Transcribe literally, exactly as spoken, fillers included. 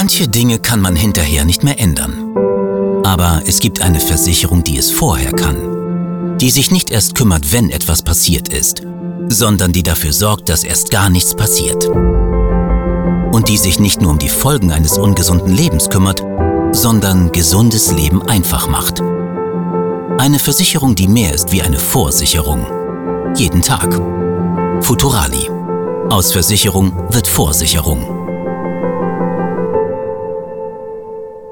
Manche Dinge kann man hinterher nicht mehr ändern. Aber es gibt eine Versicherung, die es vorher kann. Die sich nicht erst kümmert, wenn etwas passiert ist, sondern die dafür sorgt, dass erst gar nichts passiert. Und die sich nicht nur um die Folgen eines ungesunden Lebens kümmert, sondern gesundes Leben einfach macht. Eine Versicherung, die mehr ist wie eine Vorsicherung. Jeden Tag. Futurali. Aus Versicherung wird Vorsicherung.